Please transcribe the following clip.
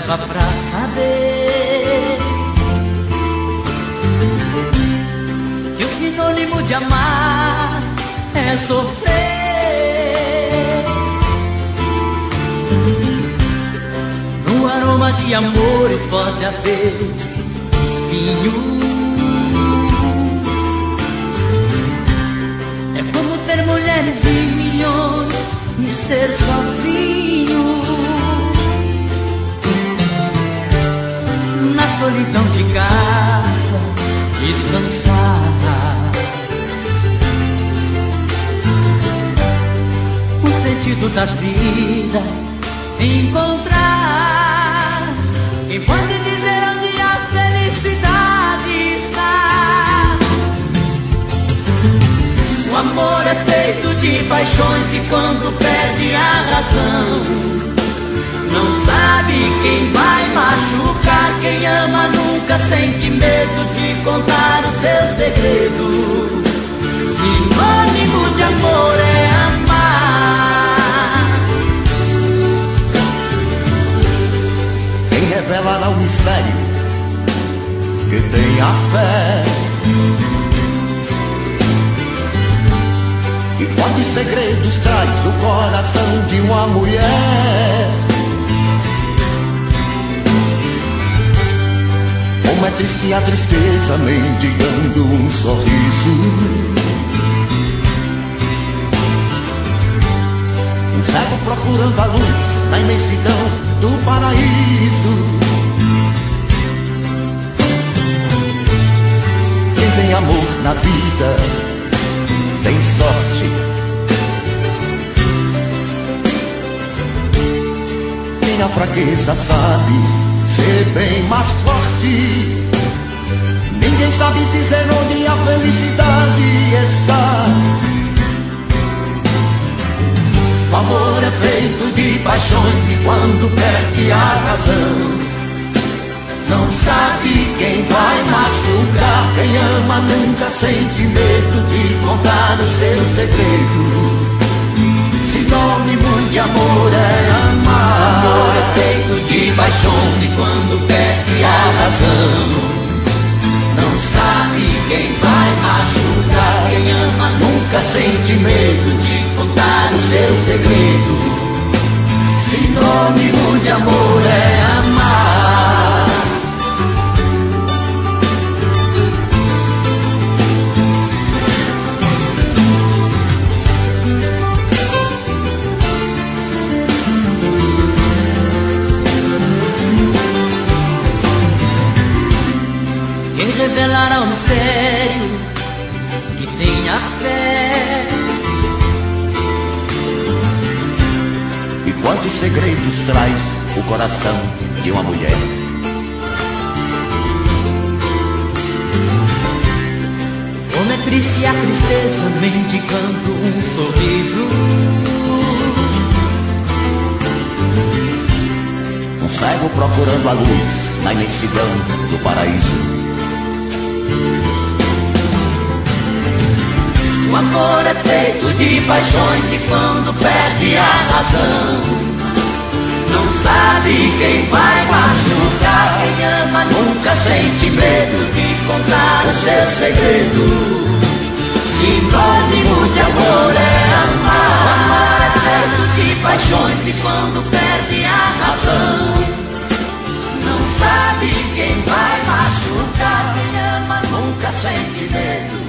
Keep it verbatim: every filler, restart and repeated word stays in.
leva pra saber que o sinônimo de amar é sofrer. No aroma de amores pode haver espinhos. É como ter mulheres e milhões e ser sozinho na solidão de casa, descansar. O sentido da vida encontrar. Quem pode dizer onde a felicidade está? O amor é feito de paixões e quando perde a razão, não sabe quem vai machucar. Quem ama nunca sente medo de contar o seu segredo. Sinônimo de amor é amar. Quem revelará o mistério que tem a fé e quantos segredos traz o coração de uma mulher. Como é triste a tristeza mendigando um sorriso. Um cego procurando a luz na imensidão do paraíso. Quem tem amor na vida tem sorte. Quem na fraqueza sabe ser bem mais forte. Ninguém sabe dizer onde a felicidade está. O amor é feito de paixões e quando perde a razão, não sabe quem vai machucar. Quem ama nunca sente medo de contar o seu segredo. Sinônimo de amor é amar. O amor é feito de paixões e quando perde a razão, não sabe quem vai machucar. Quem ama nunca sente medo de contar o seu segredo. Sinônimo de amor é amar. Quem revelará o mistério que tem a fé e quantos segredos traz o coração de uma mulher. Como é triste a tristeza mendigando um sorriso. Um cego procurando a luz na imensidão do paraíso. O amor é feito de paixões e quando perde a razão, não sabe quem vai machucar. Quem ama nunca sente medo de contar o seu segredo. Sinônimo de amor é amar. O amor é feito de paixões e quando perde a razão, não sabe quem vai machucar. Quem ama nunca sente medo